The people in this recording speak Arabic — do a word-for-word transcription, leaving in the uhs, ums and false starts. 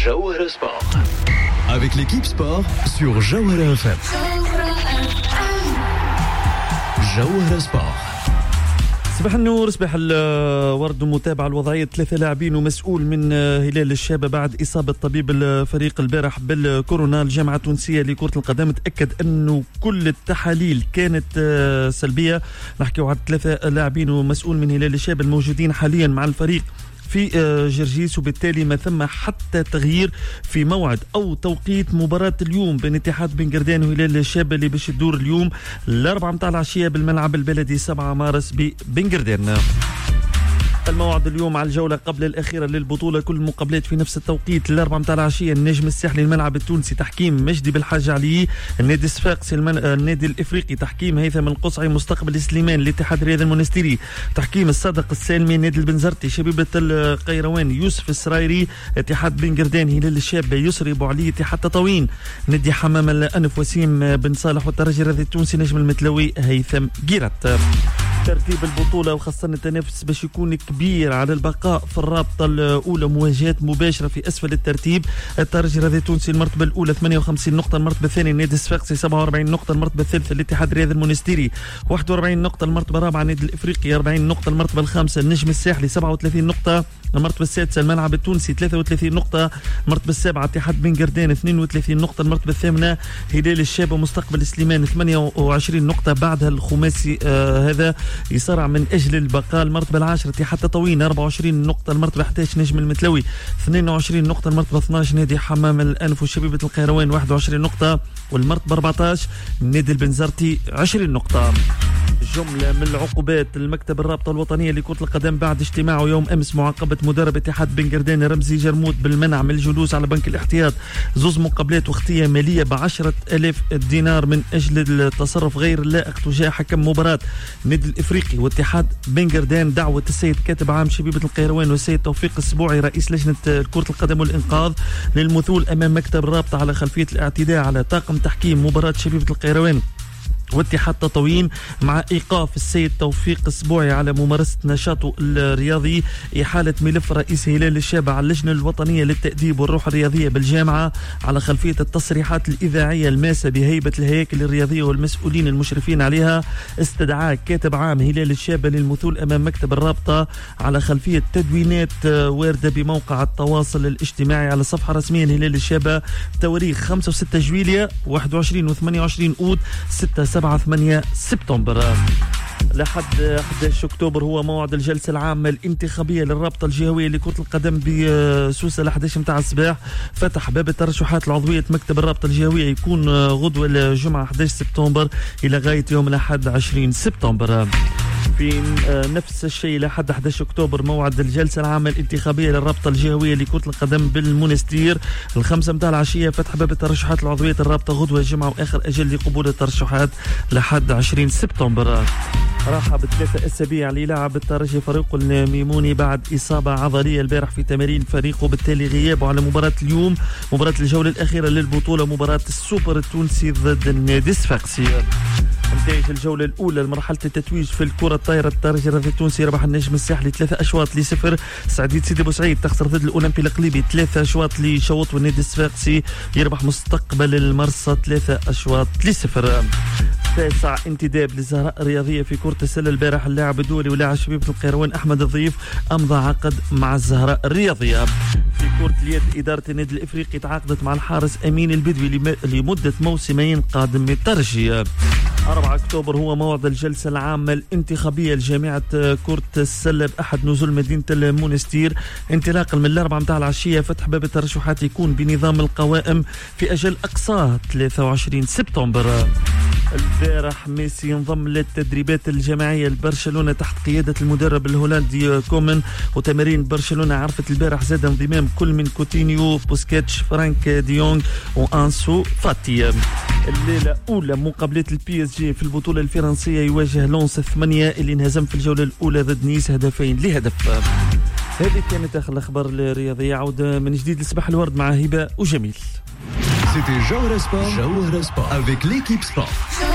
Jawahara Sport. Avec l'équipe sport sur Jawahara F M. Jawahara Sport. صباح النور، صباح الورد. ومتابعة الوضعية ثلاثة لاعبين ومسؤول من هلال الشابة بعد إصابة طبيب الفريق البارح بالكورونا. الجامعة التونسية لكرة القدم تأكد أنه كل التحاليل كانت سلبية. نحكي عن ثلاثة لاعبين ومسؤول من هلال الشابة الموجودين حاليا مع الفريق في جرجيس، وبالتالي ما ثم حتى تغيير في موعد أو توقيت مباراة اليوم بين اتحاد بن قردان وهلال الشابة اللي باش تدور اليوم الأربعة متاع العشية بالملعب البلدي سبعة مارس ببن قردان. الموعد اليوم على الجولة قبل الأخيرة للبطولة، كل المقابلات في نفس التوقيت الأربعة متاع العشية. النجم الساحلي الملعب التونسي تحكيم مجدي بالحاج علي، النادي الصفاقسي المن... النادي الإفريقي تحكيم هيثم القصعي، مستقبل سليمان الاتحاد الرياضي المونستيري تحكيم الصادق السالمي، النادي البنزرتي شبيبة القيروان يوسف السرايري، اتحاد بن قردان هلال الشابة يسري بوعلي، اتحاد تطاوين نادي حمام الأنف وسيم بن صالح، والترجي الرياضي التونسي نجم المتلوي هيثم جيرت. ترتيب البطولة وخاصة التنافس باش يكون كبير على البقاء في الرابطة الأولى، مواجهات مباشرة في أسفل الترتيب. الترجي الرياضي التونسي المرتبة الأولى ثمانية وخمسين نقطة، المرتبة الثانية النادي الصفاقسي سبعة وأربعين نقطة، المرتبة الثالثة الاتحاد الرياضي المونستيري واحد وأربعين نقطة، المرتبة الرابعة النادي الإفريقي أربعين نقطة، المرتبة الخامسة النجم الساحلي سبعة وثلاثين نقطة، المرتبة السادسة الملعب التونسي ثلاثة وثلاثين نقطة، المرتبة السابعة اتحاد بن قردان اثنين وثلاثين نقطة، المرتبة الثامنة هلال الشابة مستقبل سليمان ثمانية وعشرين نقطة. بعدها الخماسي آه هذا يصارع من أجل البقاء. المرتبة العاشرة اتحاد تطاوين أربعة وعشرين نقطة، المرتبة أحد عشر نجم المتلوي اثنين وعشرين نقطة، المرتبة اثني عشر نادي حمام الأنف وشبيبة القيروان واحد وعشرين نقطة، والمرتبة أربعة عشر نادي البنزرتي عشرين نقطة. جملة من العقوبات المكتب الرابطة الوطنية لكرة القدم بعد اجتماعه يوم أمس معاقبة مدرب اتحاد بن قردان رمزي جرموت بالمنع من الجلوس على بنك الاحتياط زوز مقابلات وقتية مالية بعشرة ألاف دينار من أجل التصرف غير اللائق تجاه حكم مباراة النادي الإفريقي واتحاد بن قردان. دعوة السيد كاتب عام شبيبة القيروان والسيد توفيق السبوعي رئيس لجنة كرة القدم والإنقاذ للمثول أمام مكتب الرابطة على خلفية الاعتداء على طاقم تحكيم مباراة شبيبة القيروان واتحاد تطاوين، مع إيقاف السيد توفيق السبوعي على ممارسة نشاطه الرياضي، إحالة ملف رئيس هلال الشابة على اللجنة الوطنية للتأديب والروح الرياضية بالجامعة على خلفية التصريحات الإذاعية الماسة بهيبة الهياكل الرياضية والمسؤولين المشرفين عليها. استدعاء كاتب عام هلال الشابة للمثول أمام مكتب الرابطة على خلفية تدوينات واردة بموقع التواصل الاجتماعي على الصفحة الرسمية لهلال الشابة بتواريخ خمسة وستة جويلية واحد وعشرين وثمانية وعشرين أوت ستة سبعة ثمانية سبتمبر لحد أحد عشر أكتوبر هو موعد الجلسة العامة الانتخابية للرابطة الجهوية لكرة القدم بسوسة ل أحد عشر متاع الصباح. فتح باب الترشحات العضوية مكتب الرابطة الجهوية يكون غدوة الجمعة أحد عشر سبتمبر إلى غاية يوم الأحد عشرين سبتمبر. في نفس الشيء لحد أحد عشر أكتوبر موعد الجلسة العامة الانتخابية للرابطة الجهوية لكرة القدم بالمونستير الخمسة متاع العشية. فتح باب الترشحات العضوية الرابطة غدوة الجمعة وآخر أجل لقبول الترشحات لحد عشرين سبتمبر. راح بثلاثة أسابيع للاعب الترجي فريق الميموني بعد إصابة عضلية البارح في تمارين فريقه، بالتالي غيابه على مباراة اليوم مباراة الجولة الأخيرة للبطولة مباراة السوبر التونسي ضد النادي الصفاقسي. نتائج الجولة الأولى لمرحلة التتويج في الكرة الطايرة، الترجي الرياضي التونسي ربح النجم الساحلي ثلاثة أشواط لصفر، سعديد سيدي بوسعيد تخسر ضد الأولمبي القليبي ثلاثة أشواط لشوط، والنادي الصفاقسي يربح مستقبل المرصة ثلاثة أشواط لصفر. تاسع انتداب للزهراء الرياضية في كرة السلة البارح اللاعب الدولي ولاعب شبيبة القيروان أحمد الضيف أمضى عقد مع الزهراء الرياضية. في كرة اليد إدارة النادي الإفريقي تعاقدت مع الحارس أمين البدوي لمدة موسمين قادم من الترجي. أربعة أكتوبر هو موعد الجلسة العامة الانتخابية لجامعة كرة السلة بأحد نزول مدينة المونستير انطلاقا من الأربعة متاع العشية. فتح باب الترشحات يكون بنظام القوائم في أجل أقصاه ثلاثة وعشرين سبتمبر. البارح ميسي ينضم للتدريبات الجماعية لبرشلونة تحت قيادة المدرب الهولندي كومان، وتمارين برشلونة عرفت البارح زاد انضمام كل من كوتينيو بوسكيتش فرانك ديونغ وأنسو فاتي. الليلة أولى مقابلات البي اس جي في البطولة الفرنسية يواجه لونس الثمانية اللي انهزم في الجولة الأولى ضد نيس هدفين لهدف. هذه كانت آخر الأخبار الرياضية. عودة من جديد لصباح الورد مع هبة وجميل. C'était Jawahara Sport, Jawahara Sport avec l'équipe sport.